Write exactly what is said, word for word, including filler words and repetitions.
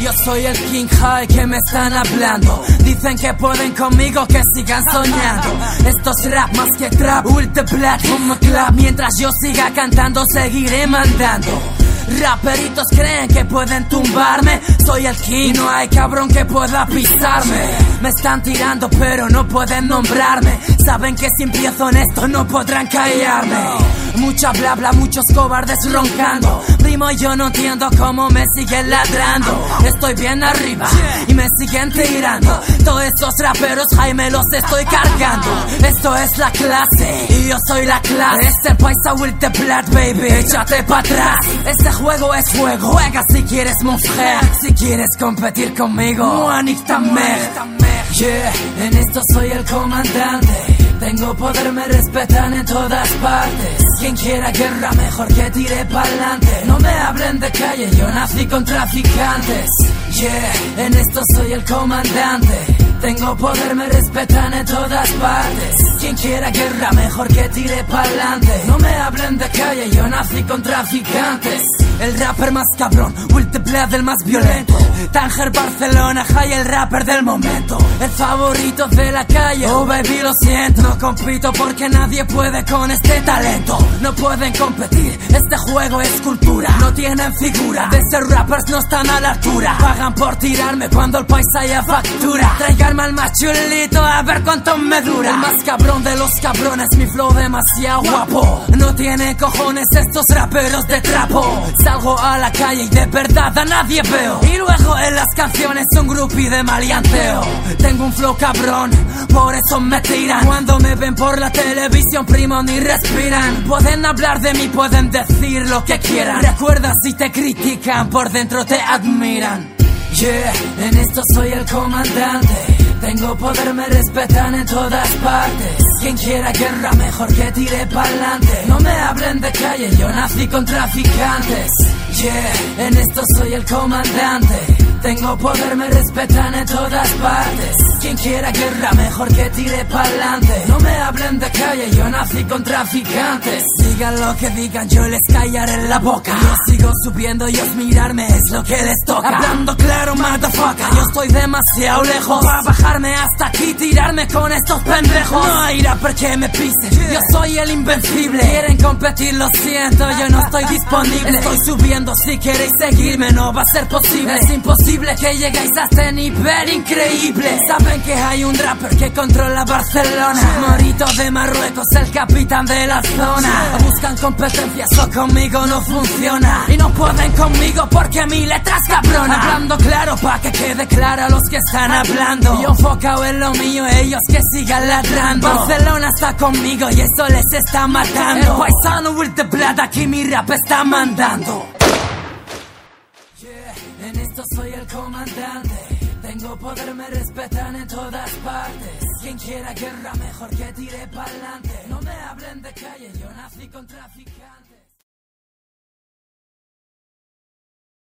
Yo soy el King High que me están hablando. Dicen que pueden conmigo, que sigan soñando. Esto es rap más que trap, with the black on my club. Mientras yo siga cantando seguiré mandando. Raperitos creen que pueden tumbarme. Soy el King, no hay cabrón que pueda pisarme. Me están tirando pero no pueden nombrarme. Saben que si empiezo en esto no podrán callarme. Mucha bla bla, muchos cobardes roncando. Primo, yo no entiendo cómo me siguen ladrando. Estoy bien arriba y me siguen tirando. Todos esos raperos, Jaime, los estoy cargando. Esto es la clase y yo soy la clase. Es el paisa with the blood, baby, échate pa' atrás. Este juego es juego, juega si quieres, mon frère. Si quieres competir conmigo, moi nique ta mère. Yeah, en esto soy el comandante. Tengo poder, me respetan en todas partes. Quien quiera guerra, mejor que tire pa'lante. No me hablen de calle, yo nací con traficantes. Yeah, en esto soy el comandante. Tengo poder, me respetan en todas partes. Quien quiera guerra, mejor que tire pa'lante. No me hablen de calle, yo nací con traficantes. El rapper más cabrón, Will the Blood, el más violento. Tánger, Barcelona, High, el rapper del momento. El favorito de la calle, oh baby, lo siento. No compito porque nadie puede con este talento. No pueden competir, este juego es cultura. No tienen figura, de ser rappers no están a la altura. Pagan por tirarme cuando el paisa ya factura. Traiganme al más chulito a ver cuánto me dura. El más cabrón de los cabrones, mi flow demasiado guapo. No tiene cojones estos raperos de trapo. Salgo a la calle y de verdad a nadie veo. Y luego en las canciones un groupie de maleanteo. Tengo un flow cabrón, por eso me tiran. Cuando me ven por la televisión, primo, ni respiran. Pueden hablar de mí, pueden decir lo que quieran. Recuerda, si te critican, por dentro te admiran. Yeah, en esto soy el comandante. Tengo poder, me respetan en todas partes. Quien quiera guerra, mejor que tire pa'lante. No me hablen de calle, yo nací con traficantes. Yeah, en esto soy el comandante. Tengo poder, me respetan en todas partes. Quien quiera guerra, mejor que tire pa'lante. No me hablen de calle, yo nací con traficantes. Digan lo que digan, yo les callaré la boca. Yo sigo subiendo, ellos mirarme es lo que les toca. Hablando claro, motherfucker, yo estoy demasiado lejos para bajarme hasta aquí, tirarme con estos pendejos. No hay rapper que me pise, yo soy el invencible. Quieren competir, lo siento, yo no estoy disponible. Estoy subiendo, si queréis seguirme no va a ser posible. Es imposible que lleguéis a este nivel increíble. Saben que hay un rapper que controla Barcelona. Morito de Marruecos, el capitán de la zona. Buscan competencia, eso conmigo no funciona. Y no pueden conmigo porque mi letra es cabrona. Hablando claro pa' que quede claro a los que están hablando. Yo enfocado en lo mío, ellos que sigan ladrando. Barcelona está conmigo y eso les está matando. El paisano with the blood, aquí mi rap está mandando. Yeah, en esto soy el comandante. Tengo poder, me respetan en todas partes. Quien quiera guerra, mejor que tire pa'lante. No me hablen de calle, yo nací con traficantes.